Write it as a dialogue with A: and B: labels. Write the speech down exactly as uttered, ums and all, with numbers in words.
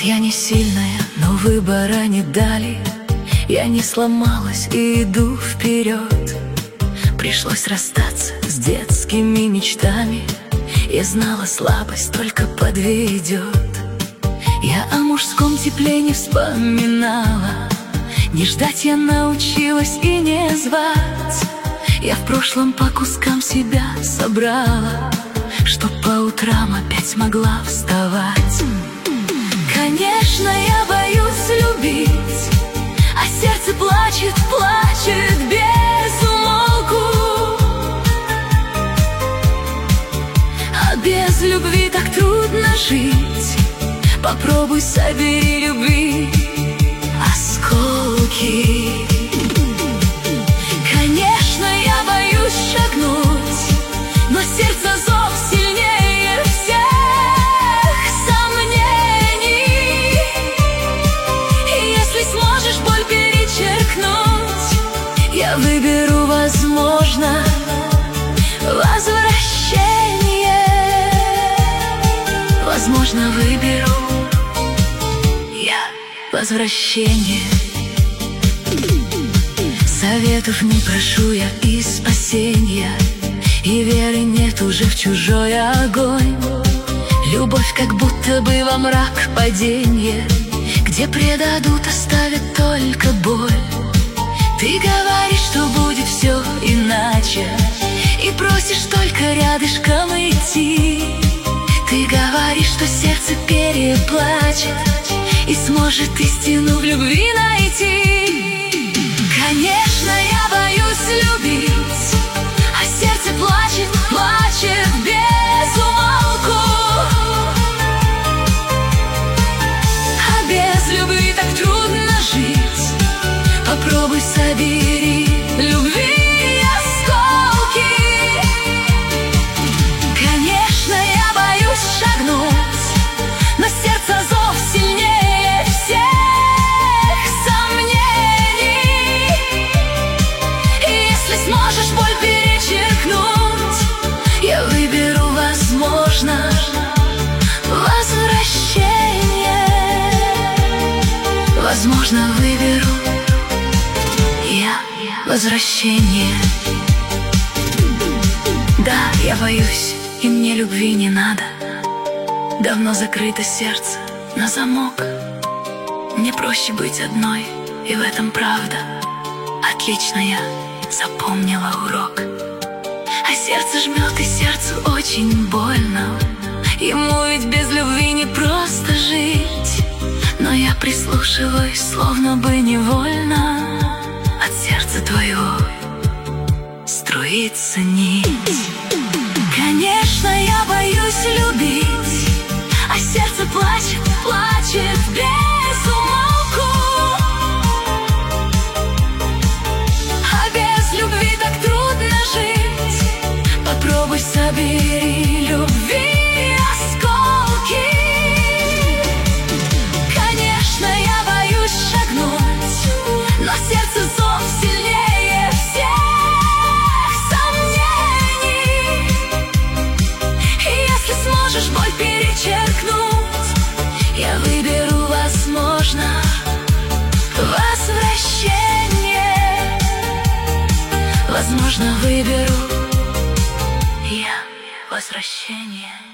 A: я не сильная, но выбора не дали. Я не сломалась и иду вперед. Пришлось расстаться с детскими мечтами. Я знала, слабость только подведет. Я о мужском тепле не вспоминала. Не ждать я научилась и не звать. Я в прошлом по кускам себя собрала, чтоб по утрам опять могла вставать. Конечно, я боюсь любить, а сердце плачет, плачет без умолку. А без любви так трудно жить. Попробуй собери любви осколки. Конечно, я боюсь шагнуть, но сердце зов сильнее всех сомнений. И если сможешь боль перечеркнуть, я выберу, возможно, возвращение. Возможно, выберу я возвращение. Советов не прошу я и спасения, и веры нет уже в чужой огонь. Любовь как будто бы во мрак паденье, где предадут, оставят только боль. Ты говоришь, что будет все иначе, и просишь только рядышком идти. Ты говоришь, что сердце переплачет и сможет истину в любви найти. Конечно, я боюсь любить, а сердце плачет, плачет без умолку. А без любви так трудно жить. Попробуй собери любви осколки. Конечно, я боюсь шагнуть, но сердце зов сильнее всех сомнений. И если сможешь боль перечеркнуть, я выберу, возможно, возвращение. Возможно, выберу я возвращение. Да, я боюсь, и мне любви не надо. Давно закрыто сердце на замок. Мне проще быть одной, и в этом правда. Отлично я запомнила урок. А сердце жмет, и сердцу очень больно. Ему ведь без любви не просто жить. Но я прислушиваюсь, словно бы невольно. От сердца твоего струится нить. Конечно, я боюсь любить, а сердце плачет, плачет без умолку. А без любви так трудно жить. Попробуй собери любви осколки. Конечно, я боюсь шагнуть, но сердце зов сильнее всех сомнений. И если сможешь боль перечеркнуть, я выберу, возможно, возвращение. Возможно, выберу я возвращение.